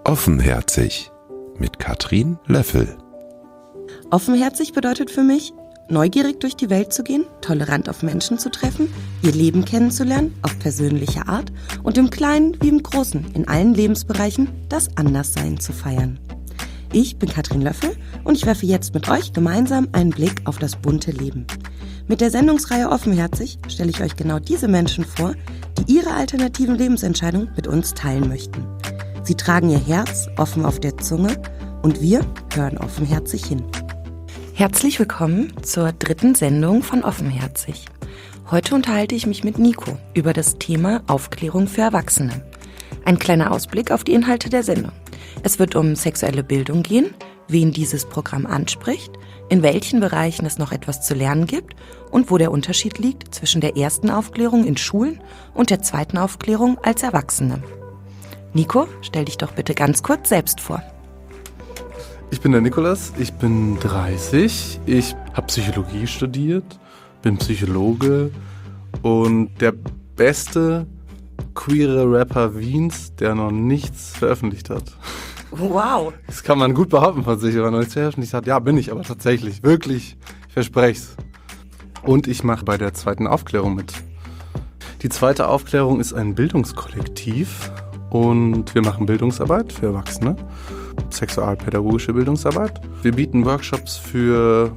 Offenherzig mit Katrin Löffel. Offenherzig bedeutet für mich, neugierig durch die Welt zu gehen, tolerant auf Menschen zu treffen, ihr Leben kennenzulernen, auf persönliche Art und im Kleinen wie im Großen, in allen Lebensbereichen, das Anderssein zu feiern. Ich bin Katrin Löffel und ich werfe jetzt mit euch gemeinsam einen Blick auf das bunte Leben. Mit der Sendungsreihe Offenherzig stelle ich euch genau diese Menschen vor, die ihre alternativen Lebensentscheidungen mit uns teilen möchten. Sie tragen ihr Herz offen auf der Zunge und wir hören offenherzig hin. Herzlich willkommen zur 3. Sendung von Offenherzig. Heute unterhalte ich mich mit Nico über das Thema Aufklärung für Erwachsene. Ein kleiner Ausblick auf die Inhalte der Sendung. Es wird um sexuelle Bildung gehen, wen dieses Programm anspricht, in welchen Bereichen es noch etwas zu lernen gibt und wo der Unterschied liegt zwischen der ersten Aufklärung in Schulen und der zweiten Aufklärung als Erwachsene. Nico, stell dich doch bitte ganz kurz selbst vor. Ich bin der Nikolas, ich bin 30, ich habe Psychologie studiert, bin Psychologe und der beste queere Rapper Wiens, der noch nichts veröffentlicht hat. Wow. Das kann man gut behaupten von sich, wenn man noch nichts veröffentlicht hat. Ja, bin ich aber tatsächlich, wirklich, ich verspreche es. Und ich mache bei der zweiten Aufklärung mit. Die zweite Aufklärung ist ein Bildungskollektiv und wir machen Bildungsarbeit für Erwachsene. Sexualpädagogische Bildungsarbeit. Wir bieten Workshops für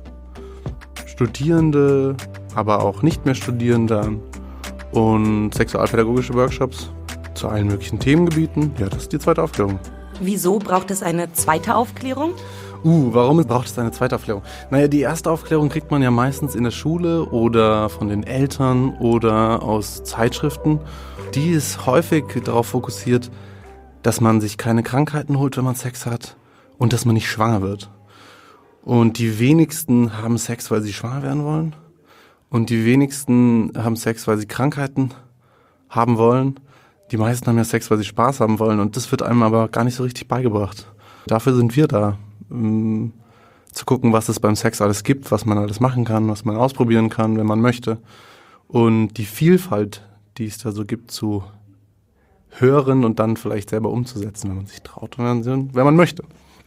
Studierende, aber auch nicht mehr Studierende an und sexualpädagogische Workshops zu allen möglichen Themengebieten. Ja, das ist die zweite Aufklärung. Wieso braucht es eine zweite Aufklärung? Warum braucht es eine zweite Aufklärung? Naja, die erste Aufklärung kriegt man ja meistens in der Schule oder von den Eltern oder aus Zeitschriften. Die ist häufig darauf fokussiert, dass man sich keine Krankheiten holt, wenn man Sex hat und dass man nicht schwanger wird. Und die wenigsten haben Sex, weil sie schwanger werden wollen. Und die wenigsten haben Sex, weil sie Krankheiten haben wollen. Die meisten haben ja Sex, weil sie Spaß haben wollen. Und das wird einem aber gar nicht so richtig beigebracht. Dafür sind wir da, zu gucken, was es beim Sex alles gibt, was man alles machen kann, was man ausprobieren kann, wenn man möchte. Und die Vielfalt, die es da so gibt, zu hören und dann vielleicht selber umzusetzen, wenn man sich traut und wenn man möchte.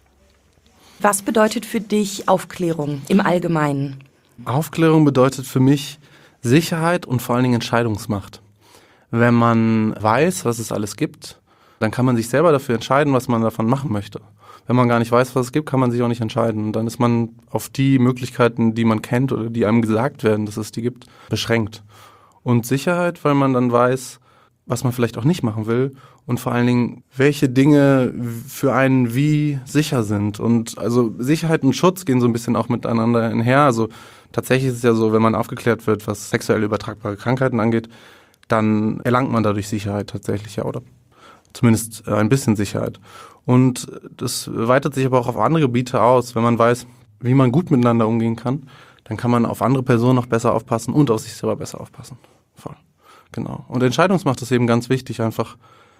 Was bedeutet für dich Aufklärung im Allgemeinen? Aufklärung bedeutet für mich Sicherheit und vor allen Dingen Entscheidungsmacht. Wenn man weiß, was es alles gibt, dann kann man sich selber dafür entscheiden, was man davon machen möchte. Wenn man gar nicht weiß, was es gibt, kann man sich auch nicht entscheiden. Und dann ist man auf die Möglichkeiten, die man kennt oder die einem gesagt werden, dass es die gibt, beschränkt. Und Sicherheit, weil man dann weiß, was man vielleicht auch nicht machen will und vor allen Dingen, welche Dinge für einen wie sicher sind. Und also Sicherheit und Schutz gehen so ein bisschen auch miteinander einher. Also tatsächlich ist es ja so, wenn man aufgeklärt wird, was sexuell übertragbare Krankheiten angeht, dann erlangt man dadurch Sicherheit tatsächlich, ja, oder zumindest ein bisschen Sicherheit. Und das weitet sich aber auch auf andere Gebiete aus. Wenn man weiß, wie man gut miteinander umgehen kann, dann kann man auf andere Personen noch besser aufpassen und auf sich selber besser aufpassen. Voll. Genau. Und Entscheidungsmacht ist eben ganz wichtig, einfach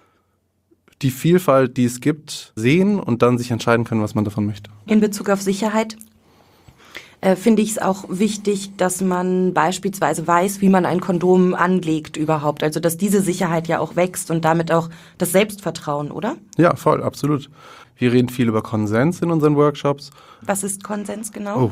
die Vielfalt, die es gibt, sehen und dann sich entscheiden können, was man davon möchte. In Bezug auf Sicherheit finde ich es auch wichtig, dass man beispielsweise weiß, wie man ein Kondom anlegt überhaupt. Also dass diese Sicherheit ja auch wächst und damit auch das Selbstvertrauen, oder? Ja, voll, absolut. Wir reden viel über Konsens in unseren Workshops. Was ist Konsens genau?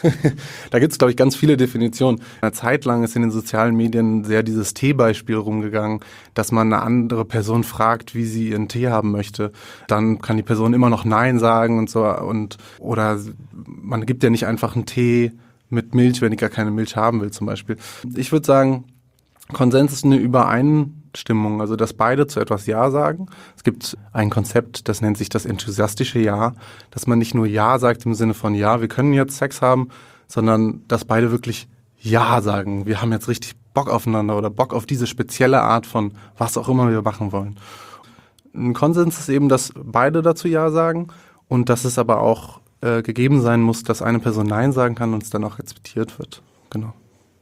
Da gibt es, glaube ich, ganz viele Definitionen. Eine Zeit lang ist in den sozialen Medien sehr dieses Teebeispiel rumgegangen, dass man eine andere Person fragt, wie sie ihren Tee haben möchte. Dann kann die Person immer noch Nein sagen und so. Oder man gibt ja nicht einfach einen Tee mit Milch, wenn ich gar keine Milch haben will zum Beispiel. Ich würde sagen, Konsens ist eine Übereinstimmung, also dass beide zu etwas Ja sagen. Es gibt ein Konzept, das nennt sich das enthusiastische Ja, dass man nicht nur Ja sagt im Sinne von Ja, wir können jetzt Sex haben, sondern dass beide wirklich Ja sagen. Wir haben jetzt richtig Bock aufeinander oder Bock auf diese spezielle Art von was auch immer wir machen wollen. Ein Konsens ist eben, dass beide dazu Ja sagen und dass es aber auch gegeben sein muss, dass eine Person Nein sagen kann und es dann auch respektiert wird. Genau.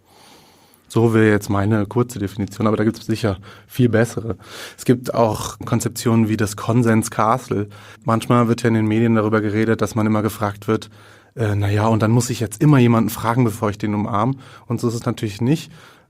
So wäre jetzt meine kurze Definition, aber da gibt es sicher viel bessere. Es gibt auch Konzeptionen wie das Konsens-Castle. Manchmal wird ja in den Medien darüber geredet, dass man immer gefragt wird, und dann muss ich jetzt immer jemanden fragen, bevor ich den umarme. Und so ist es natürlich nicht.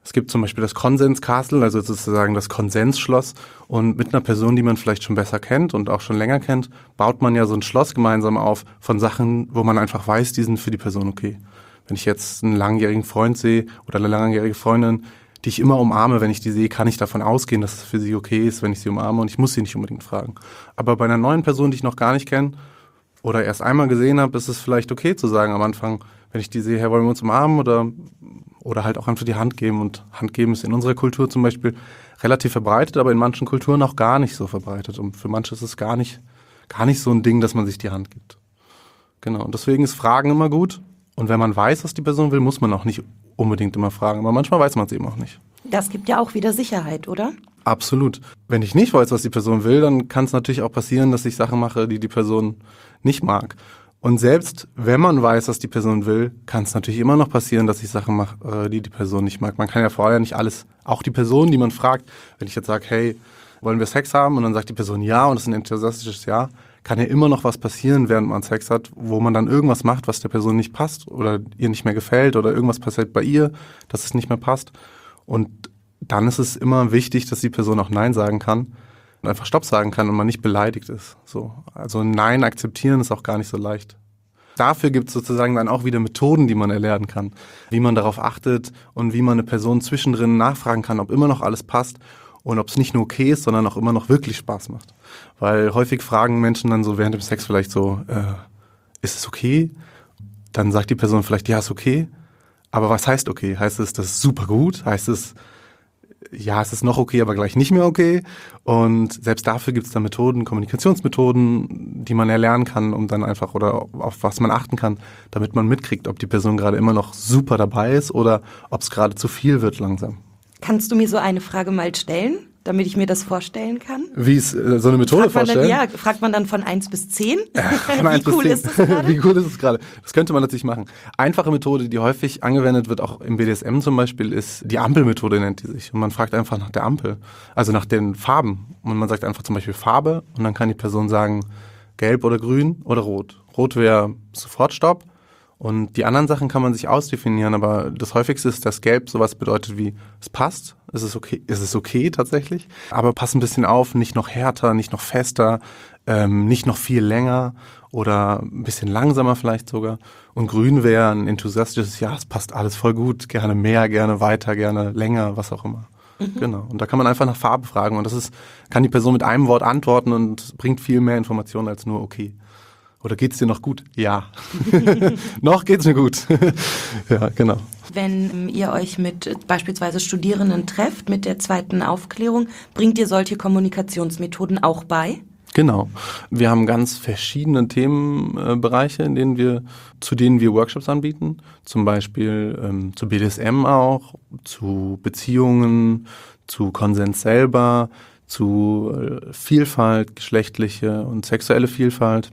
Es gibt zum Beispiel das Konsens-Castle, also sozusagen das Konsensschloss. Und mit einer Person, die man vielleicht schon besser kennt und auch schon länger kennt, baut man ja so ein Schloss gemeinsam auf von Sachen, wo man einfach weiß, die sind für die Person okay. Wenn ich jetzt einen langjährigen Freund sehe oder eine langjährige Freundin, die ich immer umarme, wenn ich die sehe, kann ich davon ausgehen, dass es für sie okay ist, wenn ich sie umarme, und ich muss sie nicht unbedingt fragen. Aber bei einer neuen Person, die ich noch gar nicht kenne oder erst einmal gesehen habe, ist es vielleicht okay zu sagen am Anfang, wenn ich die sehe, hey, wollen wir uns umarmen, oder halt auch einfach die Hand geben. Und Hand geben ist in unserer Kultur zum Beispiel relativ verbreitet, aber in manchen Kulturen auch gar nicht so verbreitet. Und für manche ist es gar nicht so ein Ding, dass man sich die Hand gibt. Genau, und deswegen ist Fragen immer gut. Und wenn man weiß, was die Person will, muss man auch nicht unbedingt immer fragen. Aber manchmal weiß man es eben auch nicht. Das gibt ja auch wieder Sicherheit, oder? Absolut. Wenn ich nicht weiß, was die Person will, dann kann es natürlich auch passieren, dass ich Sachen mache, die die Person nicht mag. Und selbst wenn man weiß, was die Person will, kann es natürlich immer noch passieren, dass ich Sachen mache, die die Person nicht mag. Man kann ja vorher nicht alles, auch die Person, die man fragt, wenn ich jetzt sage, hey, wollen wir Sex haben? Und dann sagt die Person ja und es ist ein enthusiastisches Ja, kann ja immer noch was passieren, während man Sex hat, wo man dann irgendwas macht, was der Person nicht passt oder ihr nicht mehr gefällt oder irgendwas passiert bei ihr, dass es nicht mehr passt. Und dann ist es immer wichtig, dass die Person auch Nein sagen kann und einfach Stopp sagen kann und man nicht beleidigt ist. So. Also Nein akzeptieren ist auch gar nicht so leicht. Dafür gibt es sozusagen dann auch wieder Methoden, die man erlernen kann, wie man darauf achtet und wie man eine Person zwischendrin nachfragen kann, ob immer noch alles passt und ob es nicht nur okay ist, sondern auch immer noch wirklich Spaß macht. Weil häufig fragen Menschen dann so während dem Sex vielleicht so, ist es okay? Dann sagt die Person vielleicht, ja, ist okay. Aber was heißt okay? Heißt es, das ist super gut? Heißt es, ja, es ist noch okay, aber gleich nicht mehr okay? Und selbst dafür gibt es dann Methoden, Kommunikationsmethoden, die man erlernen kann, um dann einfach, oder auf was man achten kann, damit man mitkriegt, ob die Person gerade immer noch super dabei ist oder ob es gerade zu viel wird langsam. Kannst du mir so eine Frage mal stellen, damit ich mir das vorstellen kann? Wie ist so eine Methode vorstellen? Fragt man dann von 1 bis 10? Von 1 bis 10. Ist das gerade? Wie cool ist es gerade? Das könnte man natürlich machen. Einfache Methode, die häufig angewendet wird, auch im BDSM zum Beispiel, ist die Ampelmethode, nennt die sich. Und man fragt einfach nach der Ampel, also nach den Farben. Und man sagt einfach zum Beispiel Farbe und dann kann die Person sagen, gelb oder grün oder rot. Rot wäre sofort Stopp. Und die anderen Sachen kann man sich ausdefinieren, aber das häufigste ist, dass Gelb sowas bedeutet wie, es passt, es ist okay tatsächlich, aber pass ein bisschen auf, nicht noch härter, nicht noch fester, nicht noch viel länger oder ein bisschen langsamer vielleicht sogar. Und Grün wäre ein enthusiastisches, ja, es passt alles voll gut, gerne mehr, gerne weiter, gerne länger, was auch immer. Genau. Und da kann man einfach nach Farbe fragen und kann die Person mit einem Wort antworten und bringt viel mehr Informationen als nur okay. Oder geht's dir noch gut? Ja. Noch geht's mir gut. Ja, genau. Wenn ihr euch mit beispielsweise Studierenden trefft, mit der zweiten Aufklärung, bringt ihr solche Kommunikationsmethoden auch bei? Genau. Wir haben ganz verschiedene Themenbereiche, zu denen wir Workshops anbieten. Zum Beispiel zu BDSM auch, zu Beziehungen, zu Konsens selber, zu Vielfalt, geschlechtliche und sexuelle Vielfalt,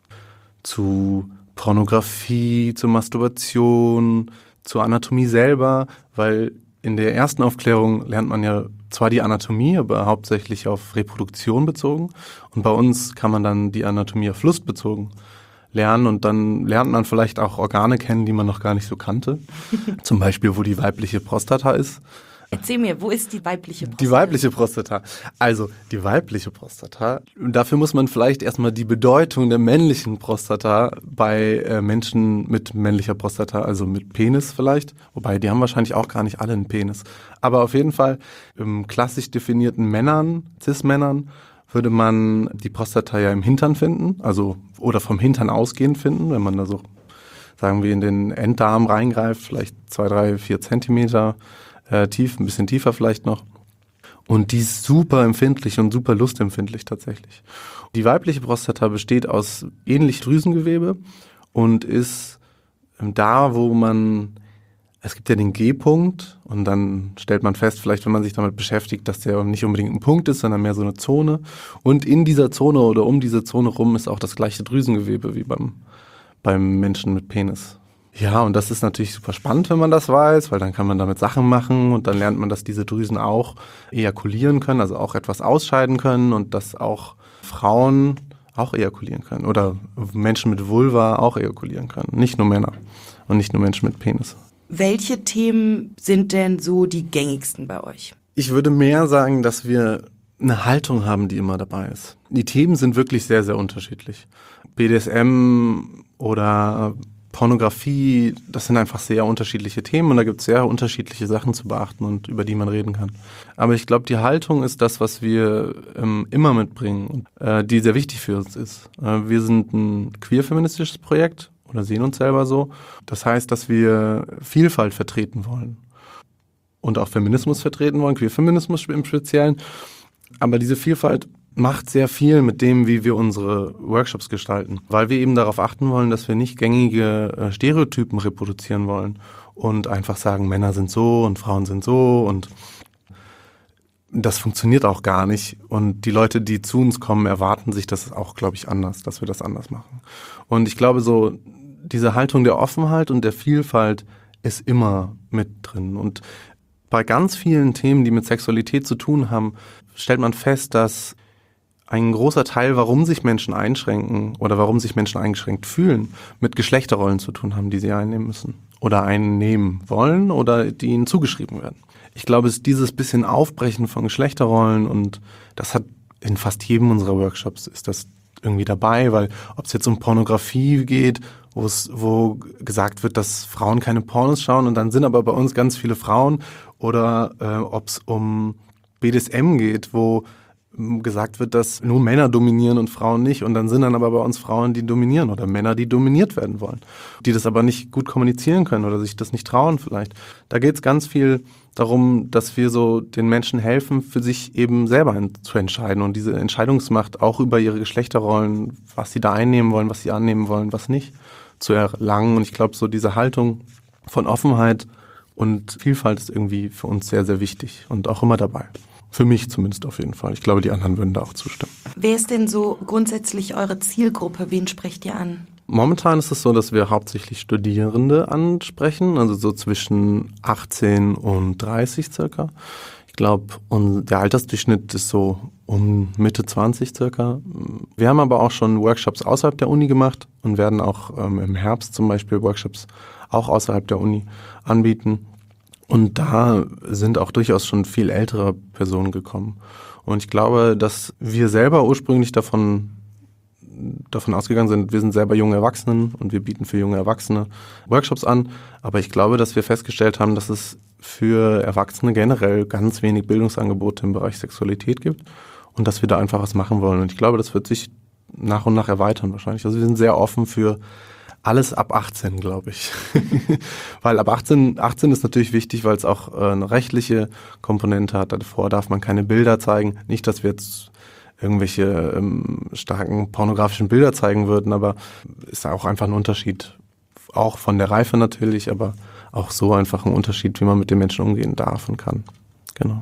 zu Pornografie, zu Masturbation, zur Anatomie selber, weil in der ersten Aufklärung lernt man ja zwar die Anatomie, aber hauptsächlich auf Reproduktion bezogen. Und bei uns kann man dann die Anatomie auf Lust bezogen lernen und dann lernt man vielleicht auch Organe kennen, die man noch gar nicht so kannte. Zum Beispiel, wo die weibliche Prostata ist. Erzähl mir, wo ist die weibliche Prostata? Die weibliche Prostata. Also, die weibliche Prostata, dafür muss man vielleicht erstmal die Bedeutung der männlichen Prostata bei Menschen mit männlicher Prostata, also mit Penis vielleicht, wobei die haben wahrscheinlich auch gar nicht alle einen Penis. Aber auf jeden Fall, klassisch definierten Männern, Cis-Männern, würde man die Prostata ja im Hintern finden, also oder vom Hintern ausgehend finden, wenn man da so, sagen wir, in den Enddarm reingreift, vielleicht 2, 3, 4 Zentimeter tief, ein bisschen tiefer vielleicht noch. Und die ist super empfindlich und super lustempfindlich tatsächlich. Die weibliche Prostata besteht aus ähnlich Drüsengewebe und ist da, wo es gibt ja den G-Punkt und dann stellt man fest, vielleicht wenn man sich damit beschäftigt, dass der nicht unbedingt ein Punkt ist, sondern mehr so eine Zone. Und in dieser Zone oder um diese Zone rum ist auch das gleiche Drüsengewebe wie beim Menschen mit Penis. Ja, und das ist natürlich super spannend, wenn man das weiß, weil dann kann man damit Sachen machen und dann lernt man, dass diese Drüsen auch ejakulieren können, also auch etwas ausscheiden können und dass auch Frauen auch ejakulieren können oder Menschen mit Vulva auch ejakulieren können, nicht nur Männer und nicht nur Menschen mit Penis. Welche Themen sind denn so die gängigsten bei euch? Ich würde mehr sagen, dass wir eine Haltung haben, die immer dabei ist. Die Themen sind wirklich sehr, sehr unterschiedlich. BDSM oder Pornografie, das sind einfach sehr unterschiedliche Themen und da gibt es sehr unterschiedliche Sachen zu beachten und über die man reden kann. Aber ich glaube, die Haltung ist das, was wir immer mitbringen und die sehr wichtig für uns ist. Wir sind ein queer-feministisches Projekt oder sehen uns selber so. Das heißt, dass wir Vielfalt vertreten wollen und auch Feminismus vertreten wollen, Queer-Feminismus im Speziellen. Aber diese Vielfalt macht sehr viel mit dem, wie wir unsere Workshops gestalten, weil wir eben darauf achten wollen, dass wir nicht gängige Stereotypen reproduzieren wollen und einfach sagen, Männer sind so und Frauen sind so und das funktioniert auch gar nicht und die Leute, die zu uns kommen, erwarten sich das auch, glaube ich, anders, dass wir das anders machen. Und ich glaube so, diese Haltung der Offenheit und der Vielfalt ist immer mit drin und bei ganz vielen Themen, die mit Sexualität zu tun haben, stellt man fest, dass ein großer Teil, warum sich Menschen einschränken oder warum sich Menschen eingeschränkt fühlen, mit Geschlechterrollen zu tun haben, die sie einnehmen müssen oder einnehmen wollen oder die ihnen zugeschrieben werden. Ich glaube, es ist dieses bisschen Aufbrechen von Geschlechterrollen und das hat in fast jedem unserer Workshops ist das irgendwie dabei, weil ob es jetzt um Pornografie geht, wo gesagt wird, dass Frauen keine Pornos schauen und dann sind aber bei uns ganz viele Frauen oder ob es um BDSM geht, wo gesagt wird, dass nur Männer dominieren und Frauen nicht und dann sind dann aber bei uns Frauen, die dominieren oder Männer, die dominiert werden wollen, die das aber nicht gut kommunizieren können oder sich das nicht trauen vielleicht. Da geht es ganz viel darum, dass wir so den Menschen helfen, für sich eben selber zu entscheiden und diese Entscheidungsmacht auch über ihre Geschlechterrollen, was sie da einnehmen wollen, was sie annehmen wollen, was nicht, zu erlangen. Und ich glaube, so diese Haltung von Offenheit und Vielfalt ist irgendwie für uns sehr, sehr wichtig und auch immer dabei. Für mich zumindest auf jeden Fall. Ich glaube, die anderen würden da auch zustimmen. Wer ist denn so grundsätzlich eure Zielgruppe? Wen sprecht ihr an? Momentan ist es so, dass wir hauptsächlich Studierende ansprechen, also so zwischen 18 und 30 circa. Ich glaube, der Altersdurchschnitt ist so um Mitte 20 circa. Wir haben aber auch schon Workshops außerhalb der Uni gemacht und werden auch im Herbst zum Beispiel Workshops auch außerhalb der Uni anbieten. Und da sind auch durchaus schon viel ältere Personen gekommen. Und ich glaube, dass wir selber ursprünglich davon ausgegangen sind, wir sind selber junge Erwachsene und wir bieten für junge Erwachsene Workshops an. Aber ich glaube, dass wir festgestellt haben, dass es für Erwachsene generell ganz wenig Bildungsangebote im Bereich Sexualität gibt und dass wir da einfach was machen wollen. Und ich glaube, das wird sich nach und nach erweitern wahrscheinlich. Also wir sind sehr offen für alles ab 18, glaube ich. Weil ab 18 ist natürlich wichtig, weil es auch eine rechtliche Komponente hat. Davor darf man keine Bilder zeigen. Nicht, dass wir jetzt irgendwelche starken pornografischen Bilder zeigen würden, aber ist auch einfach ein Unterschied. Auch von der Reife natürlich, aber auch so einfach ein Unterschied, wie man mit den Menschen umgehen darf und kann. Genau.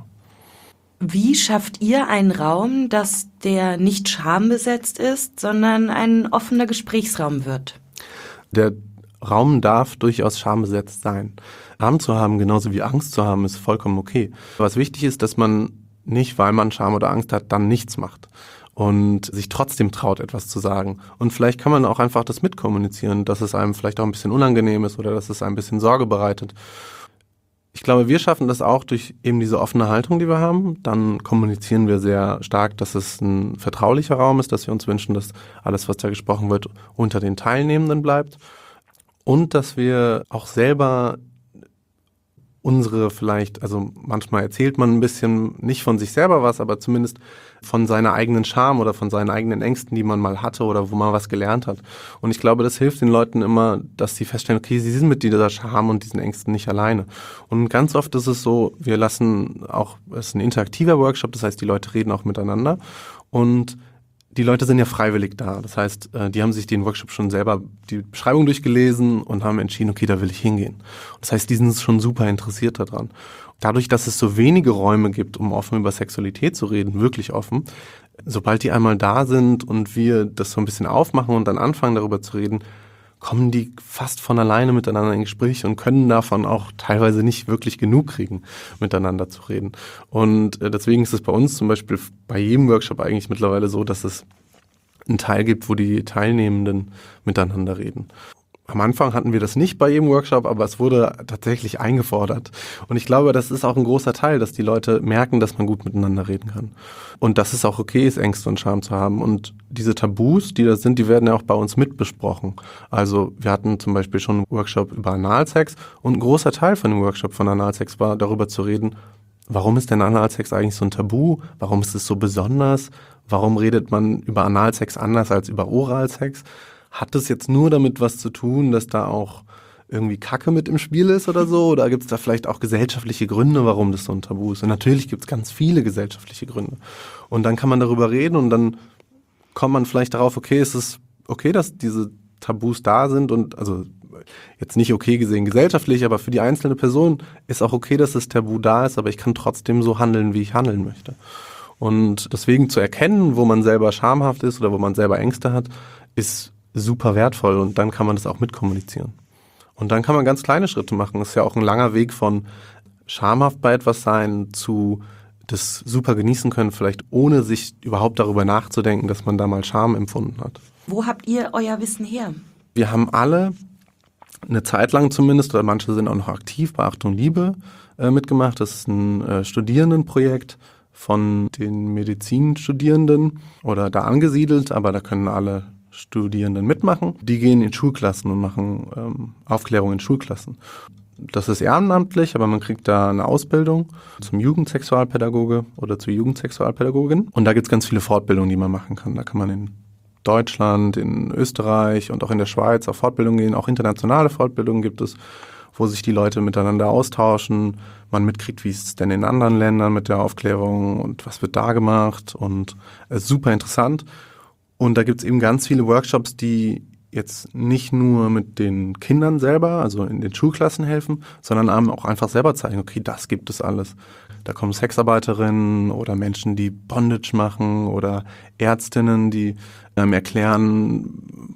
Wie schafft ihr einen Raum, dass der nicht schambesetzt ist, sondern ein offener Gesprächsraum wird? Der Raum darf durchaus schambesetzt sein. Scham zu haben, genauso wie Angst zu haben, ist vollkommen okay. Was wichtig ist, dass man nicht, weil man Scham oder Angst hat, dann nichts macht und sich trotzdem traut, etwas zu sagen. Und vielleicht kann man auch einfach das mitkommunizieren, dass es einem vielleicht auch ein bisschen unangenehm ist oder dass es einem ein bisschen Sorge bereitet. Ich glaube, wir schaffen das auch durch eben diese offene Haltung, die wir haben. Dann kommunizieren wir sehr stark, dass es ein vertraulicher Raum ist, dass wir uns wünschen, dass alles, was da gesprochen wird, unter den Teilnehmenden bleibt. Und dass wir auch selber unsere vielleicht, also manchmal erzählt man ein bisschen nicht von sich selber was, aber zumindest von seiner eigenen Scham oder von seinen eigenen Ängsten, die man mal hatte oder wo man was gelernt hat. Und ich glaube, das hilft den Leuten immer, dass sie feststellen, okay, sie sind mit dieser Scham und diesen Ängsten nicht alleine. Und ganz oft ist es so, wir lassen auch, es ist ein interaktiver Workshop, das heißt, die Leute reden auch miteinander und die Leute sind ja freiwillig da. Das heißt, die haben sich den Workshop schon selber die Beschreibung durchgelesen und haben entschieden, okay, da will ich hingehen. Das heißt, die sind schon super interessiert daran. Dadurch, dass es so wenige Räume gibt, um offen über Sexualität zu reden, wirklich offen, sobald die einmal da sind und wir das so ein bisschen aufmachen und dann anfangen, darüber zu reden, kommen die fast von alleine miteinander in Gespräche und können davon auch teilweise nicht wirklich genug kriegen, miteinander zu reden. Und deswegen ist es bei uns zum Beispiel bei jedem Workshop eigentlich mittlerweile so, dass es einen Teil gibt, wo die Teilnehmenden miteinander reden. Am Anfang hatten wir das nicht bei jedem Workshop, aber es wurde tatsächlich eingefordert. Und ich glaube, das ist auch ein großer Teil, dass die Leute merken, dass man gut miteinander reden kann. Und dass es auch okay ist, Ängste und Scham zu haben. Und diese Tabus, die da sind, die werden ja auch bei uns mitbesprochen. Also wir hatten zum Beispiel schon einen Workshop über Analsex und ein großer Teil von dem Workshop von Analsex war, darüber zu reden, warum ist denn Analsex eigentlich so ein Tabu? Warum ist es so besonders? Warum redet man über Analsex anders als über Oralsex? Hat das jetzt nur damit was zu tun, dass da auch irgendwie Kacke mit im Spiel ist oder so? Oder gibt es da vielleicht auch gesellschaftliche Gründe, warum das so ein Tabu ist? Und natürlich gibt es ganz viele gesellschaftliche Gründe. Und dann kann man darüber reden und dann kommt man vielleicht darauf, okay, ist es okay, dass diese Tabus da sind und also jetzt nicht okay gesehen gesellschaftlich, aber für die einzelne Person ist auch okay, dass das Tabu da ist, aber ich kann trotzdem so handeln, wie ich handeln möchte. Und deswegen zu erkennen, wo man selber schamhaft ist oder wo man selber Ängste hat, ist super wertvoll und dann kann man das auch mitkommunizieren. Und dann kann man ganz kleine Schritte machen. Das ist ja auch ein langer Weg von schamhaft bei etwas sein zu das super genießen können, vielleicht ohne sich überhaupt darüber nachzudenken, dass man da mal Scham empfunden hat. Wo habt ihr euer Wissen her? Wir haben alle eine Zeit lang zumindest, oder manche sind auch noch aktiv bei Achtung Liebe mitgemacht. Das ist ein Studierendenprojekt von den Medizinstudierenden oder da angesiedelt, aber da können alle Studierenden mitmachen. Die gehen in Schulklassen und machen Aufklärung in Schulklassen. Das ist ehrenamtlich, aber man kriegt da eine Ausbildung zum Jugendsexualpädagoge oder zur Jugendsexualpädagogin. Und da gibt es ganz viele Fortbildungen, die man machen kann. Da kann man in Deutschland, in Österreich und auch in der Schweiz auf Fortbildungen gehen. Auch internationale Fortbildungen gibt es, wo sich die Leute miteinander austauschen. Man mitkriegt, wie ist es denn in anderen Ländern mit der Aufklärung und was wird da gemacht. Und es ist super interessant. Und da gibt es eben ganz viele Workshops, die jetzt nicht nur mit den Kindern selber, also in den Schulklassen helfen, sondern auch einfach selber zeigen, okay, das gibt es alles. Da kommen Sexarbeiterinnen oder Menschen, die Bondage machen oder Ärztinnen, die erklären,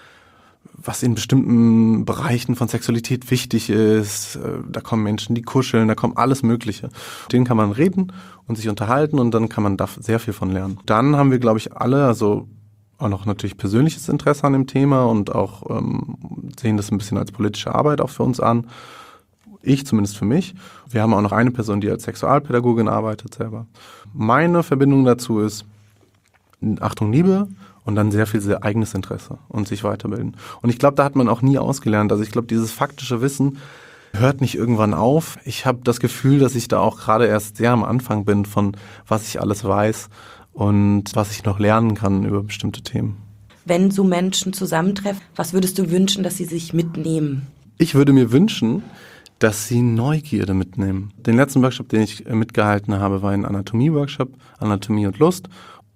was in bestimmten Bereichen von Sexualität wichtig ist. Da kommen Menschen, die kuscheln, da kommt alles Mögliche. Mit denen kann man reden und sich unterhalten und dann kann man da sehr viel von lernen. Dann haben wir, glaube ich, alle, also auch noch natürlich persönliches Interesse an dem Thema und auch sehen das ein bisschen als politische Arbeit auch für uns an. Ich zumindest für mich. Wir haben auch noch eine Person, die als Sexualpädagogin arbeitet selber. Meine Verbindung dazu ist Achtung Liebe und dann sehr viel eigenes Interesse und sich weiterbilden. Und ich glaube, da hat man auch nie ausgelernt. Also ich glaube, dieses faktische Wissen hört nicht irgendwann auf. Ich habe das Gefühl, dass ich da auch gerade erst sehr am Anfang bin von was ich alles weiß und was ich noch lernen kann über bestimmte Themen. Wenn so Menschen zusammentreffen, was würdest du wünschen, dass sie sich mitnehmen? Ich würde mir wünschen, dass sie Neugierde mitnehmen. Den letzten Workshop, den ich mitgehalten habe, war ein Anatomie-Workshop, Anatomie und Lust.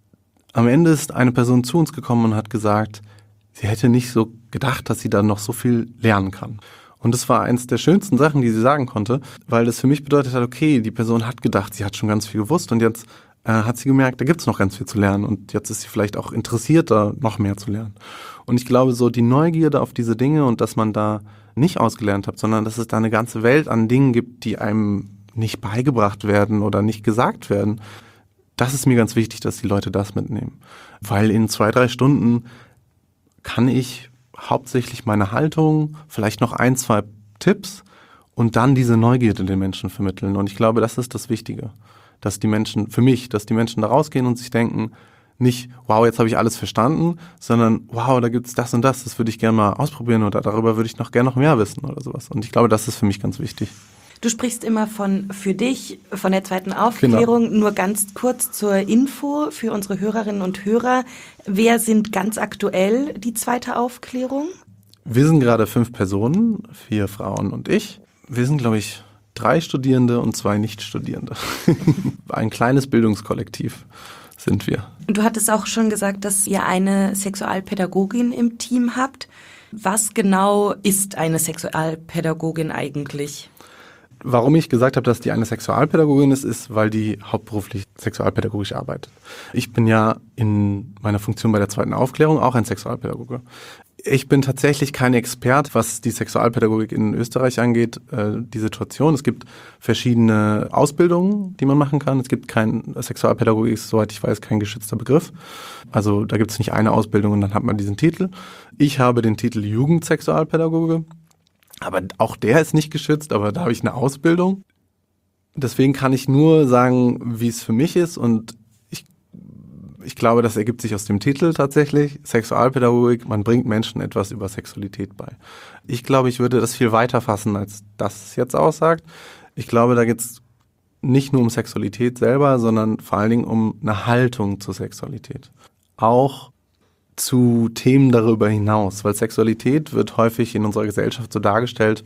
Am Ende ist eine Person zu uns gekommen und hat gesagt, sie hätte nicht so gedacht, dass sie da noch so viel lernen kann. Und das war eins der schönsten Sachen, die sie sagen konnte, weil das für mich bedeutet hat, okay, die Person hat gedacht, sie hat schon ganz viel gewusst und jetzt hat sie gemerkt, da gibt es noch ganz viel zu lernen und jetzt ist sie vielleicht auch interessiert, da noch mehr zu lernen. Und ich glaube, so die Neugierde auf diese Dinge und dass man da nicht ausgelernt hat, sondern dass es da eine ganze Welt an Dingen gibt, die einem nicht beigebracht werden oder nicht gesagt werden, das ist mir ganz wichtig, dass die Leute das mitnehmen. Weil in 2-3 Stunden kann ich hauptsächlich meine Haltung, vielleicht noch 1-2 Tipps und dann diese Neugierde den Menschen vermitteln. Und ich glaube, das ist das Wichtige, dass die Menschen, für mich, dass die Menschen da rausgehen und sich denken, nicht, wow, jetzt habe ich alles verstanden, sondern wow, da gibt's das und das würde ich gerne mal ausprobieren oder darüber würde ich noch gerne noch mehr wissen oder sowas. Und ich glaube, das ist für mich ganz wichtig. Du sprichst immer von für dich, von der zweiten Aufklärung. Genau. Nur ganz kurz zur Info für unsere Hörerinnen und Hörer. Wer sind ganz aktuell die zweite Aufklärung? Wir sind gerade 5 Personen, 4 Frauen und ich. Wir sind, glaube ich, 3 Studierende und 2 Nicht-Studierende. Ein kleines Bildungskollektiv sind wir. Du hattest auch schon gesagt, dass ihr eine Sexualpädagogin im Team habt. Was genau ist eine Sexualpädagogin eigentlich? Warum ich gesagt habe, dass die eine Sexualpädagogin ist, weil die hauptberuflich sexualpädagogisch arbeitet. Ich bin ja in meiner Funktion bei der zweiten Aufklärung auch ein Sexualpädagoge. Ich bin tatsächlich kein Experte, was die Sexualpädagogik in Österreich angeht, die Situation. Es gibt verschiedene Ausbildungen, die man machen kann. Es gibt Sexualpädagogik ist, soweit ich weiß, kein geschützter Begriff. Also da gibt es nicht eine Ausbildung und dann hat man diesen Titel. Ich habe den Titel Jugendsexualpädagoge, aber auch der ist nicht geschützt, aber da habe ich eine Ausbildung. Deswegen kann ich nur sagen, wie es für mich ist, und ich glaube, das ergibt sich aus dem Titel tatsächlich. Sexualpädagogik, man bringt Menschen etwas über Sexualität bei. Ich glaube, ich würde das viel weiter fassen, als das jetzt aussagt. Ich glaube, da geht es nicht nur um Sexualität selber, sondern vor allen Dingen um eine Haltung zur Sexualität. Auch zu Themen darüber hinaus, weil Sexualität wird häufig in unserer Gesellschaft so dargestellt,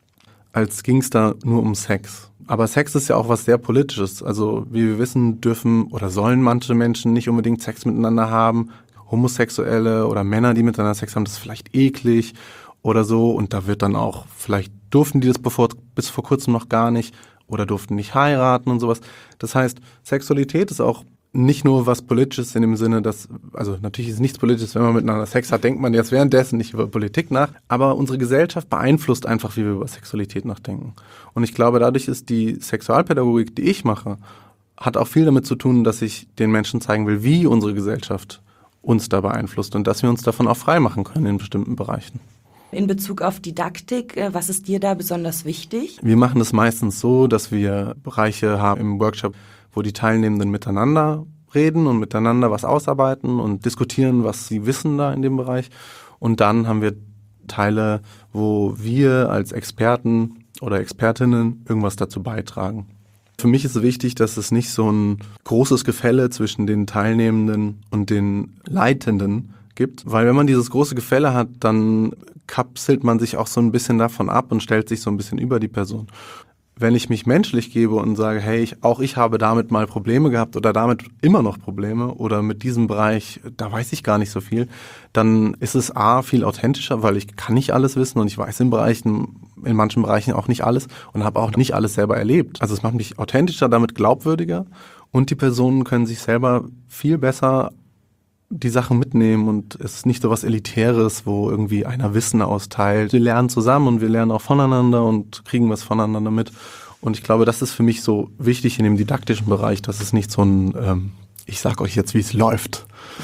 als ging es da nur um Sex. Aber Sex ist ja auch was sehr Politisches. Also wie wir wissen, dürfen oder sollen manche Menschen nicht unbedingt Sex miteinander haben. Homosexuelle oder Männer, die miteinander Sex haben, das ist vielleicht eklig oder so. Und da wird dann auch, vielleicht durften die das bis vor kurzem noch gar nicht oder durften nicht heiraten und sowas. Das heißt, Sexualität ist auch nicht nur was Politisches in dem Sinne, dass, also natürlich ist nichts Politisches, wenn man miteinander Sex hat, denkt man jetzt währenddessen nicht über Politik nach, aber unsere Gesellschaft beeinflusst einfach, wie wir über Sexualität nachdenken. Und ich glaube, dadurch ist die Sexualpädagogik, die ich mache, hat auch viel damit zu tun, dass ich den Menschen zeigen will, wie unsere Gesellschaft uns da beeinflusst und dass wir uns davon auch frei machen können in bestimmten Bereichen. In Bezug auf Didaktik, was ist dir da besonders wichtig? Wir machen es meistens so, dass wir Bereiche haben im Workshop, wo die Teilnehmenden miteinander reden und miteinander was ausarbeiten und diskutieren, was sie wissen da in dem Bereich. Und dann haben wir Teile, wo wir als Experten oder Expertinnen irgendwas dazu beitragen. Für mich ist es wichtig, dass es nicht so ein großes Gefälle zwischen den Teilnehmenden und den Leitenden gibt, weil wenn man dieses große Gefälle hat, dann kapselt man sich auch so ein bisschen davon ab und stellt sich so ein bisschen über die Person. Wenn ich mich menschlich gebe und sage, hey, ich habe damit mal Probleme gehabt oder damit immer noch Probleme oder mit diesem Bereich, da weiß ich gar nicht so viel, dann ist es viel authentischer, weil ich kann nicht alles wissen und ich weiß in manchen Bereichen auch nicht alles und habe auch nicht alles selber erlebt. Also es macht mich authentischer, damit glaubwürdiger, und die Personen können sich selber viel besser die Sachen mitnehmen und es ist nicht so was Elitäres, wo irgendwie einer Wissen austeilt. Wir lernen zusammen und wir lernen auch voneinander und kriegen was voneinander mit. Und ich glaube, das ist für mich so wichtig in dem didaktischen Bereich, dass es nicht so ein, ich sag euch jetzt, wie es läuft.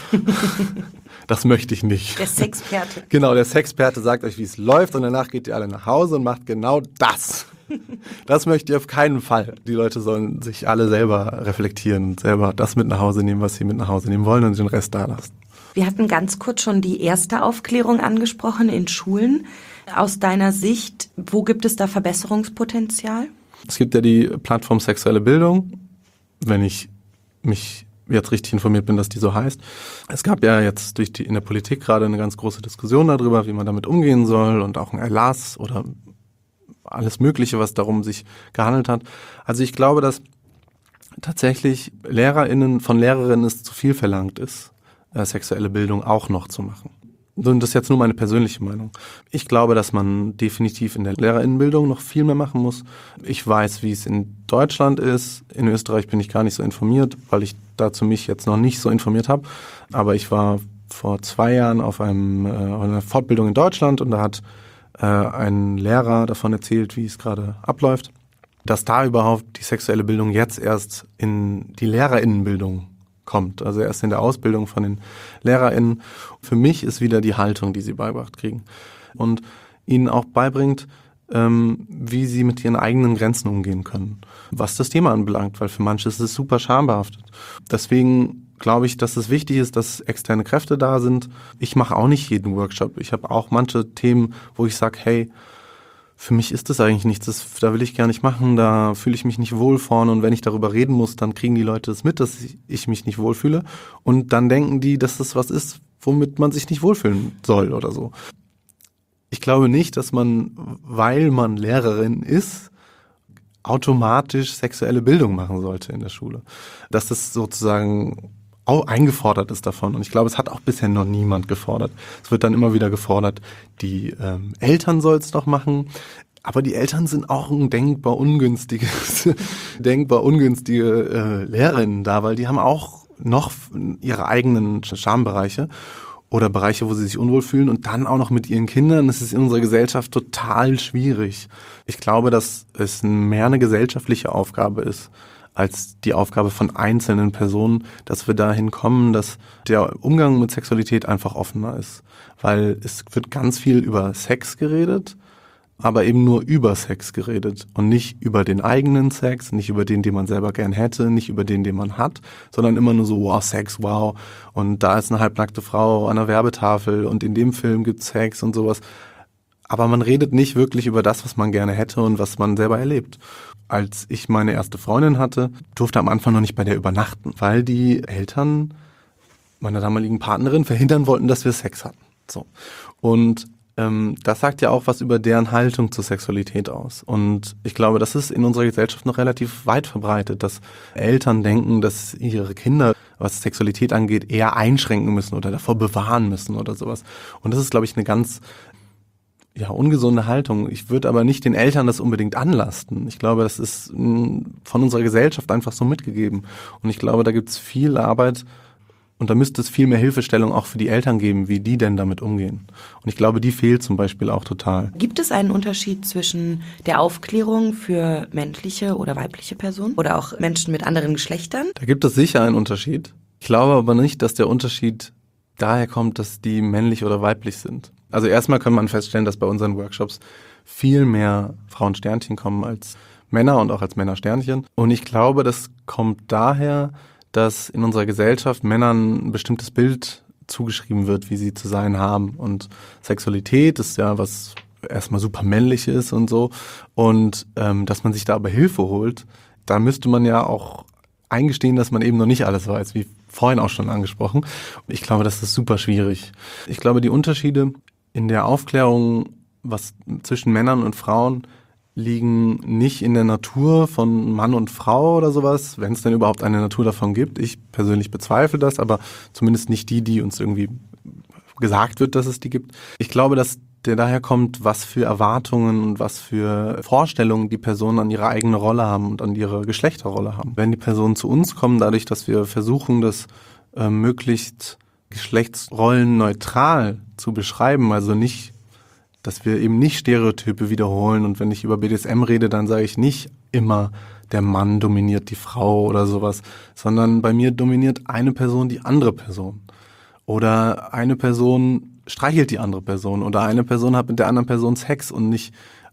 Das möchte ich nicht. Der Sexperte. Genau, der Sexperte sagt euch, wie es läuft, und danach geht ihr alle nach Hause und macht genau das. Das möchte ich auf keinen Fall. Die Leute sollen sich alle selber reflektieren und selber das mit nach Hause nehmen, was sie mit nach Hause nehmen wollen, und den Rest da lassen. Wir hatten ganz kurz schon die erste Aufklärung angesprochen in Schulen. Aus deiner Sicht, wo gibt es da Verbesserungspotenzial? Es gibt ja die Plattform Sexuelle Bildung, wenn ich mich jetzt richtig informiert bin, dass die so heißt. Es gab ja jetzt in der Politik gerade eine ganz große Diskussion darüber, wie man damit umgehen soll, und auch ein Erlass oder alles Mögliche, was darum sich gehandelt hat. Also ich glaube, dass tatsächlich von Lehrerinnen es zu viel verlangt ist, sexuelle Bildung auch noch zu machen. Und das ist jetzt nur meine persönliche Meinung. Ich glaube, dass man definitiv in der Lehrerinnenbildung noch viel mehr machen muss. Ich weiß, wie es in Deutschland ist. In Österreich bin ich gar nicht so informiert, weil ich dazu mich jetzt noch nicht so informiert habe. Aber ich war vor 2 Jahren auf einer Fortbildung in Deutschland, und da hat ein Lehrer davon erzählt, wie es gerade abläuft, dass da überhaupt die sexuelle Bildung jetzt erst in die Lehrerinnenbildung kommt, also erst in der Ausbildung von den LehrerInnen. Für mich ist wieder die Haltung, die sie beigebracht kriegen, und ihnen auch beibringt, wie sie mit ihren eigenen Grenzen umgehen können, was das Thema anbelangt, weil für manche ist es super schambehaftet. Deswegen glaube ich, dass es wichtig ist, dass externe Kräfte da sind. Ich mache auch nicht jeden Workshop. Ich habe auch manche Themen, wo ich sage, hey, für mich ist das eigentlich nichts, da will ich gar nicht machen, da fühle ich mich nicht wohl vorne, und wenn ich darüber reden muss, dann kriegen die Leute das mit, dass ich mich nicht wohlfühle, und dann denken die, dass das was ist, womit man sich nicht wohlfühlen soll oder so. Ich glaube nicht, dass man, weil man Lehrerin ist, automatisch sexuelle Bildung machen sollte in der Schule. Dass das sozusagen auch eingefordert ist davon. Und ich glaube, es hat auch bisher noch niemand gefordert. Es wird dann immer wieder gefordert, die Eltern soll es doch machen. Aber die Eltern sind auch ein denkbar ungünstige Lehrerinnen da, weil die haben auch noch ihre eigenen Schambereiche. oder Bereiche, wo sie sich unwohl fühlen und dann auch noch mit ihren Kindern. Das ist in unserer Gesellschaft total schwierig. Ich glaube, dass es mehr eine gesellschaftliche Aufgabe ist, als die Aufgabe von einzelnen Personen, dass wir dahin kommen, dass der Umgang mit Sexualität einfach offener ist. Weil es wird ganz viel über Sex geredet, aber eben nur über Sex geredet und nicht über den eigenen Sex, nicht über den man selber gern hätte, nicht über den man hat, sondern immer nur so, wow, Sex, wow. Und da ist eine halbnackte Frau an der Werbetafel und in dem Film gibt's Sex und sowas. Aber man redet nicht wirklich über das, was man gerne hätte und was man selber erlebt. Als ich meine erste Freundin hatte, durfte am Anfang noch nicht bei der übernachten, weil die Eltern meiner damaligen Partnerin verhindern wollten, dass wir Sex hatten. So. Und das sagt ja auch was über deren Haltung zur Sexualität aus. Und ich glaube, das ist in unserer Gesellschaft noch relativ weit verbreitet, dass Eltern denken, dass ihre Kinder, was Sexualität angeht, eher einschränken müssen oder davor bewahren müssen oder sowas. Und das ist, glaube ich, eine ganz ungesunde Haltung. Ich würde aber nicht den Eltern das unbedingt anlasten. Ich glaube, das ist von unserer Gesellschaft einfach so mitgegeben. Und ich glaube, da gibt es viel Arbeit und da müsste es viel mehr Hilfestellung auch für die Eltern geben, wie die denn damit umgehen. Und ich glaube, die fehlt zum Beispiel auch total. Gibt es einen Unterschied zwischen der Aufklärung für männliche oder weibliche Personen oder auch Menschen mit anderen Geschlechtern? Da gibt es sicher einen Unterschied. Ich glaube aber nicht, dass der Unterschied daher kommt, dass die männlich oder weiblich sind. Also erstmal kann man feststellen, dass bei unseren Workshops viel mehr Frauensternchen kommen als Männer und auch als Männersternchen. Und ich glaube, das kommt daher, dass in unserer Gesellschaft Männern ein bestimmtes Bild zugeschrieben wird, wie sie zu sein haben. Und Sexualität ist ja was erstmal super männlich ist und so. Und dass man sich da aber Hilfe holt, da müsste man ja auch eingestehen, dass man eben noch nicht alles weiß, wie vorhin auch schon angesprochen. Ich glaube, das ist super schwierig. Ich glaube, die Unterschiede in der Aufklärung, was zwischen Männern und Frauen, liegen nicht in der Natur von Mann und Frau oder sowas, wenn es denn überhaupt eine Natur davon gibt. Ich persönlich bezweifle das, aber zumindest nicht die uns irgendwie gesagt wird, dass es die gibt. Ich glaube, dass der daher kommt, was für Erwartungen und was für Vorstellungen die Personen an ihre eigene Rolle haben und an ihre Geschlechterrolle haben. Wenn die Personen zu uns kommen, dadurch, dass wir versuchen, das möglichst geschlechtsrollenneutral zu beschreiben, also nicht, dass wir eben nicht Stereotype wiederholen und wenn ich über BDSM rede, dann sage ich nicht immer, der Mann dominiert die Frau oder sowas, sondern bei mir dominiert eine Person die andere Person. Oder eine Person streichelt die andere Person oder eine Person hat mit der anderen Person Sex und nicht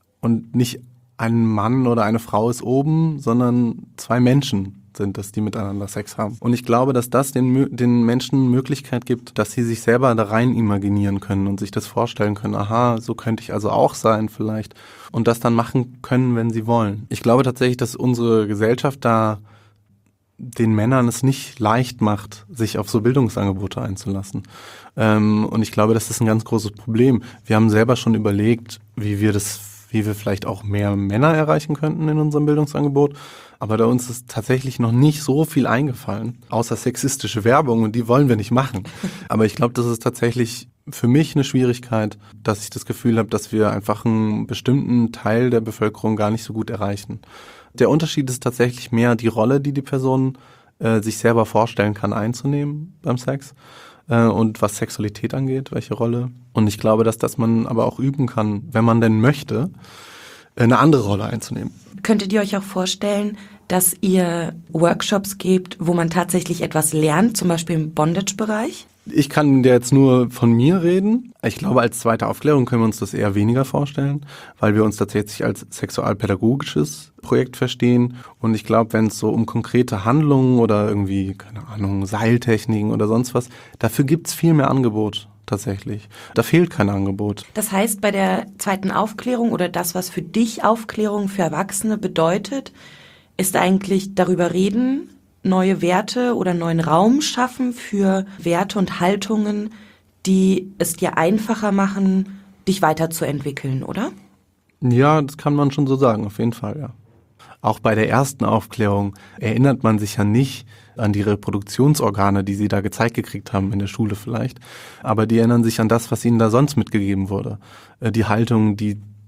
ein Mann oder eine Frau ist oben, sondern zwei Menschen sind das, die miteinander Sex haben. Und ich glaube, dass das den Menschen Möglichkeit gibt, dass sie sich selber da rein imaginieren können und sich das vorstellen können, aha, so könnte ich also auch sein vielleicht. Und das dann machen können, wenn sie wollen. Ich glaube tatsächlich, dass unsere Gesellschaft da den Männern es nicht leicht macht, sich auf so Bildungsangebote einzulassen. Und ich glaube, das ist ein ganz großes Problem. Wir haben selber schon überlegt, wie wir vielleicht auch mehr Männer erreichen könnten in unserem Bildungsangebot. Aber da uns ist tatsächlich noch nicht so viel eingefallen, außer sexistische Werbung, und die wollen wir nicht machen. Aber ich glaube, das ist tatsächlich für mich eine Schwierigkeit, dass ich das Gefühl habe, dass wir einfach einen bestimmten Teil der Bevölkerung gar nicht so gut erreichen. Der Unterschied ist tatsächlich mehr die Rolle, die Person sich selber vorstellen kann, einzunehmen beim Sex. Und was Sexualität angeht, welche Rolle. Und ich glaube, dass man aber auch üben kann, wenn man denn möchte, eine andere Rolle einzunehmen. Könntet ihr euch auch vorstellen, dass ihr Workshops gebt, wo man tatsächlich etwas lernt, zum Beispiel im Bondage-Bereich? Ich kann jetzt nur von mir reden. Ich glaube, als zweite Aufklärung können wir uns das eher weniger vorstellen, weil wir uns tatsächlich als sexualpädagogisches Projekt verstehen. Und ich glaube, wenn es so um konkrete Handlungen oder irgendwie, keine Ahnung, Seiltechniken oder sonst was, dafür gibt's viel mehr Angebot tatsächlich. Da fehlt kein Angebot. Das heißt, bei der zweiten Aufklärung oder das, was für dich Aufklärung für Erwachsene bedeutet, ist eigentlich darüber reden, neue Werte oder neuen Raum schaffen für Werte und Haltungen, die es dir einfacher machen, dich weiterzuentwickeln, oder? Ja, das kann man schon so sagen, auf jeden Fall, ja. Auch bei der ersten Aufklärung erinnert man sich ja nicht an die Reproduktionsorgane, die sie da gezeigt gekriegt haben in der Schule vielleicht, aber die erinnern sich an das, was ihnen da sonst mitgegeben wurde. Die Haltung, die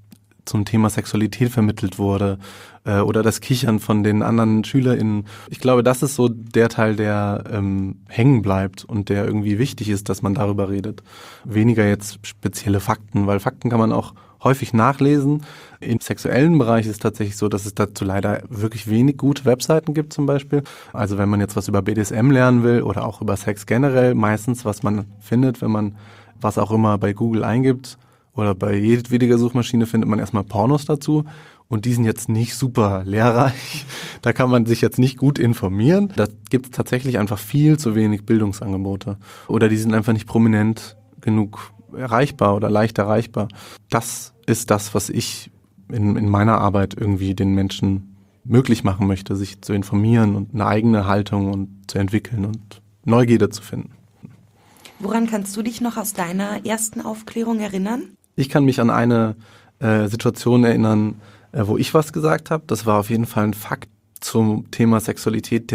zum Thema Sexualität vermittelt wurde oder das Kichern von den anderen SchülerInnen. Ich glaube, das ist so der Teil, der hängen bleibt und der irgendwie wichtig ist, dass man darüber redet. Weniger jetzt spezielle Fakten, weil Fakten kann man auch häufig nachlesen. Im sexuellen Bereich ist es tatsächlich so, dass es dazu leider wirklich wenig gute Webseiten gibt zum Beispiel. Also wenn man jetzt was über BDSM lernen will oder auch über Sex generell, meistens was man findet, wenn man was auch immer bei Google eingibt oder bei jedwediger Suchmaschine, findet man erstmal Pornos dazu. Und die sind jetzt nicht super lehrreich. Da kann man sich jetzt nicht gut informieren. Da gibt es tatsächlich einfach viel zu wenig Bildungsangebote. Oder die sind einfach nicht prominent genug erreichbar oder leicht erreichbar. Das ist das, was ich in meiner Arbeit irgendwie den Menschen möglich machen möchte, sich zu informieren und eine eigene Haltung und zu entwickeln und Neugierde zu finden. Woran kannst du dich noch aus deiner ersten Aufklärung erinnern? Ich kann mich an eine Situation erinnern, wo ich was gesagt habe. Das war auf jeden Fall ein Fakt zum Thema Sexualität,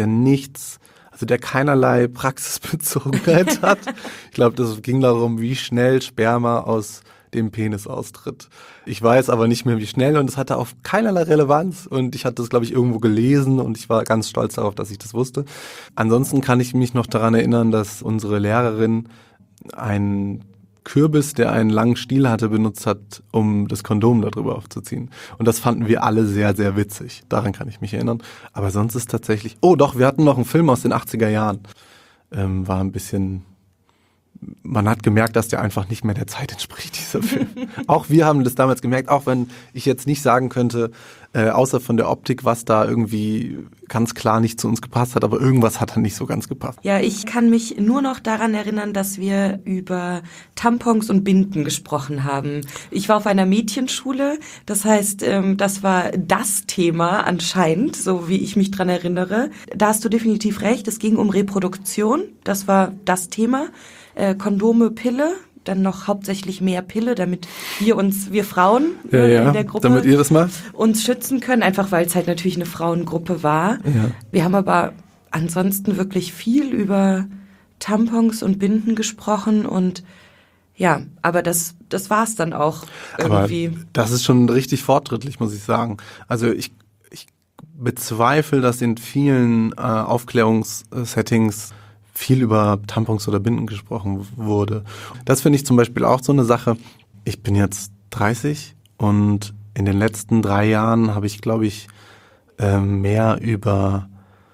der keinerlei Praxisbezogenheit hat. Ich glaube, das ging darum, wie schnell Sperma aus dem Penis austritt. Ich weiß aber nicht mehr, wie schnell, und es hatte auch keinerlei Relevanz, und ich hatte das, glaube ich, irgendwo gelesen und ich war ganz stolz darauf, dass ich das wusste. Ansonsten kann ich mich noch daran erinnern, dass unsere Lehrerin einen Kürbis, der einen langen Stiel hatte, benutzt hat, um das Kondom darüber aufzuziehen. Und das fanden wir alle sehr, sehr witzig. Daran kann ich mich erinnern. Aber sonst ist tatsächlich... Oh doch, wir hatten noch einen Film aus den 80er Jahren. War ein bisschen... Man hat gemerkt, dass der einfach nicht mehr der Zeit entspricht, dieser Film. Auch wir haben das damals gemerkt, auch wenn ich jetzt nicht sagen könnte, außer von der Optik, was da irgendwie ganz klar nicht zu uns gepasst hat, aber irgendwas hat da nicht so ganz gepasst. Ja, ich kann mich nur noch daran erinnern, dass wir über Tampons und Binden gesprochen haben. Ich war auf einer Mädchenschule, das heißt, das war das Thema anscheinend, so wie ich mich dran erinnere. Da hast du definitiv recht, es ging um Reproduktion, das war das Thema. Kondome, Pille, dann noch hauptsächlich mehr Pille, damit wir Frauen in der Gruppe, damit ihr das macht, uns schützen können, einfach weil es halt natürlich eine Frauengruppe war. Ja. Wir haben aber ansonsten wirklich viel über Tampons und Binden gesprochen und ja, aber das war's dann auch irgendwie. Aber das ist schon richtig fortschrittlich, muss ich sagen. Also ich bezweifle, dass in vielen Aufklärungssettings viel über Tampons oder Binden gesprochen wurde. Das finde ich zum Beispiel auch so eine Sache. Ich bin jetzt 30 und in den letzten 3 Jahren habe ich, glaube ich, mehr über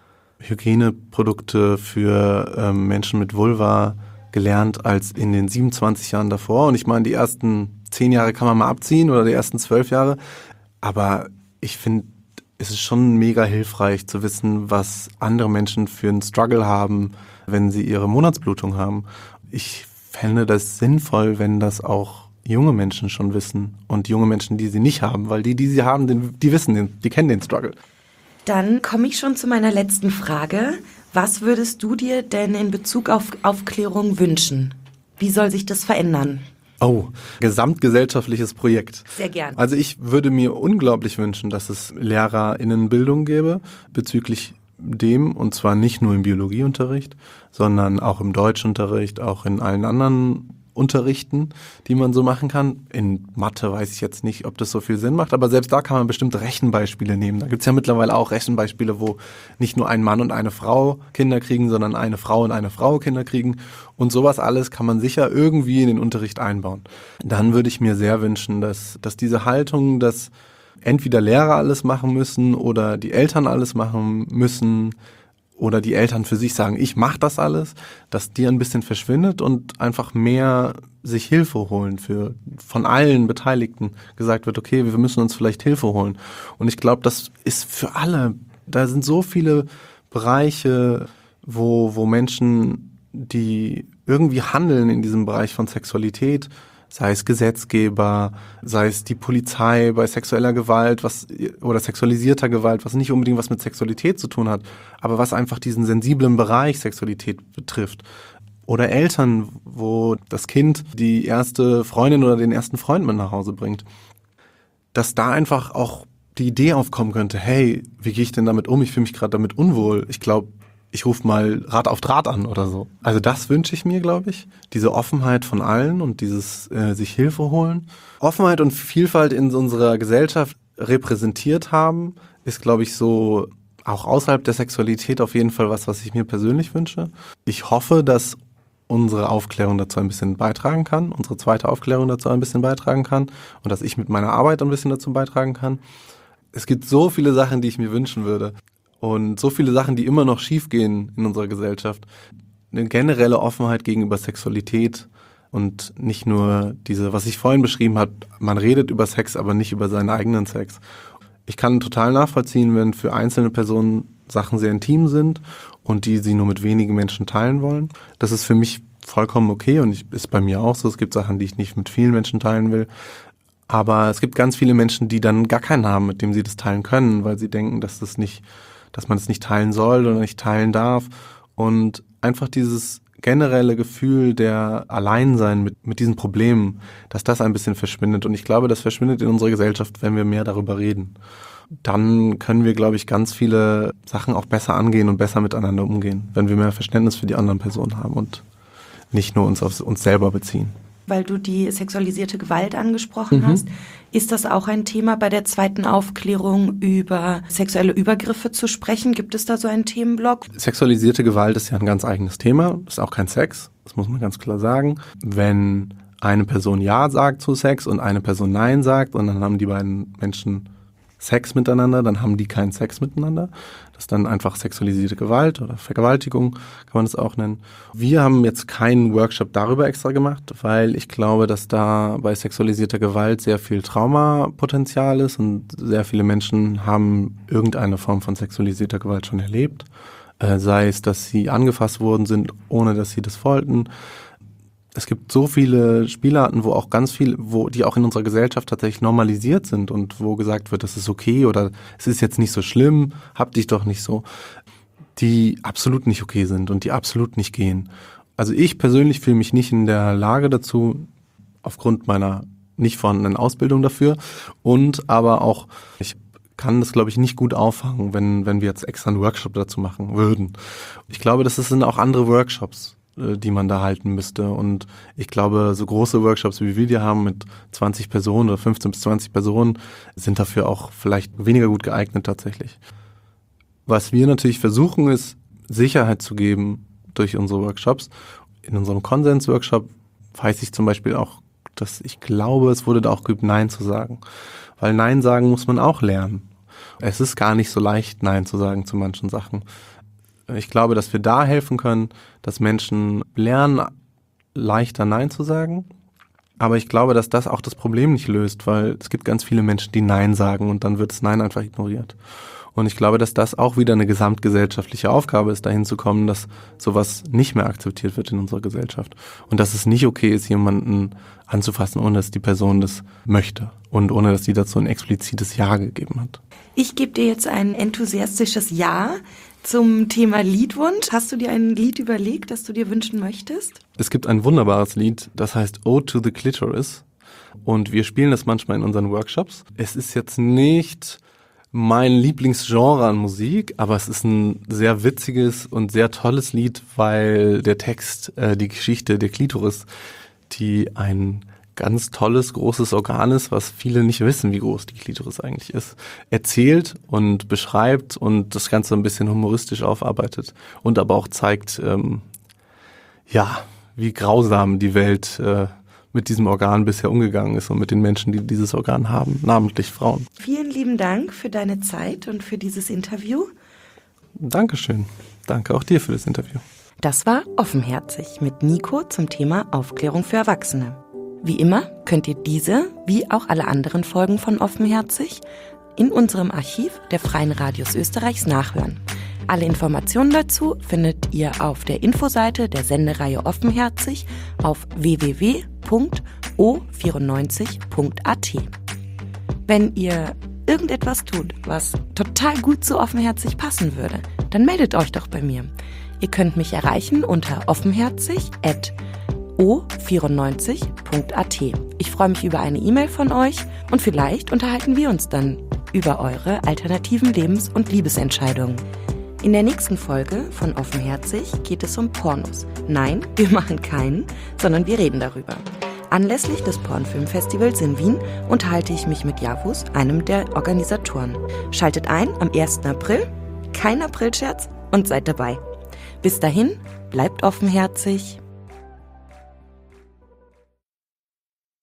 Hygieneprodukte für Menschen mit Vulva gelernt als in den 27 Jahren davor. Und ich meine, die ersten 10 Jahre kann man mal abziehen oder die ersten 12 Jahre. Aber ich finde, es ist schon mega hilfreich zu wissen, was andere Menschen für einen Struggle haben, wenn sie ihre Monatsblutung haben. Ich fände das sinnvoll, wenn das auch junge Menschen schon wissen und junge Menschen, die sie nicht haben, weil die sie haben, die wissen, die kennen den Struggle. Dann komme ich schon zu meiner letzten Frage. Was würdest du dir denn in Bezug auf Aufklärung wünschen? Wie soll sich das verändern? Oh, gesamtgesellschaftliches Projekt. Sehr gern. Also ich würde mir unglaublich wünschen, dass es LehrerInnenbildung gäbe bezüglich dem, und zwar nicht nur im Biologieunterricht, sondern auch im Deutschunterricht, auch in allen anderen Unterrichten, die man so machen kann. In Mathe weiß ich jetzt nicht, ob das so viel Sinn macht, aber selbst da kann man bestimmte Rechenbeispiele nehmen. Da gibt es ja mittlerweile auch Rechenbeispiele, wo nicht nur ein Mann und eine Frau Kinder kriegen, sondern eine Frau und eine Frau Kinder kriegen. Und sowas alles kann man sicher irgendwie in den Unterricht einbauen. Dann würde ich mir sehr wünschen, dass diese Haltung, dass entweder Lehrer alles machen müssen oder die Eltern alles machen müssen oder die Eltern für sich sagen, ich mache das alles, dass die ein bisschen verschwindet und einfach mehr sich Hilfe holen, von allen Beteiligten gesagt wird, okay, wir müssen uns vielleicht Hilfe holen. Und ich glaube, das ist für alle, da sind so viele Bereiche, wo Menschen, die irgendwie handeln in diesem Bereich von Sexualität, sei es Gesetzgeber, sei es die Polizei bei sexueller Gewalt oder sexualisierter Gewalt, was nicht unbedingt was mit Sexualität zu tun hat, aber was einfach diesen sensiblen Bereich Sexualität betrifft. Oder Eltern, wo das Kind die erste Freundin oder den ersten Freund mit nach Hause bringt. Dass da einfach auch die Idee aufkommen könnte, hey, wie gehe ich denn damit um? Ich fühle mich gerade damit unwohl. Ich glaube, ich rufe mal Rat auf Draht an oder so. Also das wünsche ich mir, glaube ich. Diese Offenheit von allen und dieses sich Hilfe holen. Offenheit und Vielfalt in unserer Gesellschaft repräsentiert haben, ist, glaube ich, so auch außerhalb der Sexualität auf jeden Fall was ich mir persönlich wünsche. Ich hoffe, dass unsere Aufklärung dazu ein bisschen beitragen kann, unsere zweite Aufklärung dazu ein bisschen beitragen kann und dass ich mit meiner Arbeit ein bisschen dazu beitragen kann. Es gibt so viele Sachen, die ich mir wünschen würde und so viele Sachen, die immer noch schiefgehen in unserer Gesellschaft. Eine generelle Offenheit gegenüber Sexualität und nicht nur diese, was ich vorhin beschrieben habe, man redet über Sex, aber nicht über seinen eigenen Sex. Ich kann total nachvollziehen, wenn für einzelne Personen Sachen sehr intim sind und die sie nur mit wenigen Menschen teilen wollen. Das ist für mich vollkommen okay und ist bei mir auch so. Es gibt Sachen, die ich nicht mit vielen Menschen teilen will. Aber es gibt ganz viele Menschen, die dann gar keinen haben, mit dem sie das teilen können, weil sie denken, dass man es nicht teilen soll oder nicht teilen darf. Und einfach dieses generelle Gefühl der Alleinsein mit diesen Problemen, dass das ein bisschen verschwindet. Und ich glaube, das verschwindet in unserer Gesellschaft, wenn wir mehr darüber reden. Dann können wir, glaube ich, ganz viele Sachen auch besser angehen und besser miteinander umgehen, wenn wir mehr Verständnis für die anderen Personen haben und nicht nur uns auf uns selber beziehen. Weil du die sexualisierte Gewalt angesprochen hast, ist das auch ein Thema bei der zweiten Aufklärung über sexuelle Übergriffe zu sprechen? Gibt es da so einen Themenblock? Sexualisierte Gewalt ist ja ein ganz eigenes Thema, ist auch kein Sex, das muss man ganz klar sagen. Wenn eine Person Ja sagt zu Sex und eine Person Nein sagt und dann haben die beiden Menschen Sex miteinander, dann haben die keinen Sex miteinander. Das ist dann einfach sexualisierte Gewalt oder Vergewaltigung, kann man das auch nennen. Wir haben jetzt keinen Workshop darüber extra gemacht, weil ich glaube, dass da bei sexualisierter Gewalt sehr viel Traumapotenzial ist und sehr viele Menschen haben irgendeine Form von sexualisierter Gewalt schon erlebt. Sei es, dass sie angefasst worden sind, ohne dass sie das wollten. Es gibt so viele Spielarten, die auch in unserer Gesellschaft tatsächlich normalisiert sind und wo gesagt wird, das ist okay oder es ist jetzt nicht so schlimm, hab dich doch nicht so, die absolut nicht okay sind und die absolut nicht gehen. Also ich persönlich fühle mich nicht in der Lage dazu, aufgrund meiner nicht vorhandenen Ausbildung dafür und aber auch, ich kann das, glaube ich, nicht gut auffangen, wenn wir jetzt extra einen Workshop dazu machen würden. Ich glaube, das sind auch andere Workshops, die man da halten müsste. Und ich glaube, so große Workshops, wie wir die haben mit 20 Personen oder 15 bis 20 Personen, sind dafür auch vielleicht weniger gut geeignet tatsächlich. Was wir natürlich versuchen, ist, Sicherheit zu geben durch unsere Workshops. In unserem Konsens-Workshop weiß ich zum Beispiel auch, dass ich glaube, es wurde da auch geübt, Nein zu sagen. Weil Nein sagen muss man auch lernen. Es ist gar nicht so leicht, Nein zu sagen zu manchen Sachen. Ich glaube, dass wir da helfen können, dass Menschen lernen, leichter Nein zu sagen. Aber ich glaube, dass das auch das Problem nicht löst, weil es gibt ganz viele Menschen, die Nein sagen und dann wird das Nein einfach ignoriert. Und ich glaube, dass das auch wieder eine gesamtgesellschaftliche Aufgabe ist, dahin zu kommen, dass sowas nicht mehr akzeptiert wird in unserer Gesellschaft. Und dass es nicht okay ist, jemanden anzufassen, ohne dass die Person das möchte und ohne dass sie dazu ein explizites Ja gegeben hat. Ich gebe dir jetzt ein enthusiastisches Ja zum Thema Liedwunsch. Hast du dir ein Lied überlegt, das du dir wünschen möchtest? Es gibt ein wunderbares Lied, das heißt Ode to the Clitoris. Und wir spielen das manchmal in unseren Workshops. Es ist jetzt nicht mein Lieblingsgenre an Musik, aber es ist ein sehr witziges und sehr tolles Lied, weil der Text, die Geschichte der Klitoris, die ein ganz tolles, großes Organ ist, was viele nicht wissen, wie groß die Klitoris eigentlich ist, erzählt und beschreibt und das Ganze ein bisschen humoristisch aufarbeitet und aber auch zeigt, wie grausam die Welt mit diesem Organ bisher umgegangen ist und mit den Menschen, die dieses Organ haben, namentlich Frauen. Vielen lieben Dank für deine Zeit und für dieses Interview. Dankeschön. Danke auch dir für das Interview. Das war Offenherzig mit Nico zum Thema Aufklärung für Erwachsene. Wie immer könnt ihr diese, wie auch alle anderen Folgen von Offenherzig, in unserem Archiv der Freien Radios Österreichs nachhören. Alle Informationen dazu findet ihr auf der Infoseite der Sendereihe Offenherzig auf www.o94.at. Wenn ihr irgendetwas tut, was total gut zu Offenherzig passen würde, dann meldet euch doch bei mir. Ihr könnt mich erreichen unter offenherzig@o94.at. Ich freue mich über eine E-Mail von euch und vielleicht unterhalten wir uns dann über eure alternativen Lebens- und Liebesentscheidungen. In der nächsten Folge von Offenherzig geht es um Pornos. Nein, wir machen keinen, sondern wir reden darüber. Anlässlich des Pornfilmfestivals in Wien unterhalte ich mich mit Yavuz, einem der Organisatoren. Schaltet ein am 1. April, kein Aprilscherz und seid dabei. Bis dahin, bleibt offenherzig.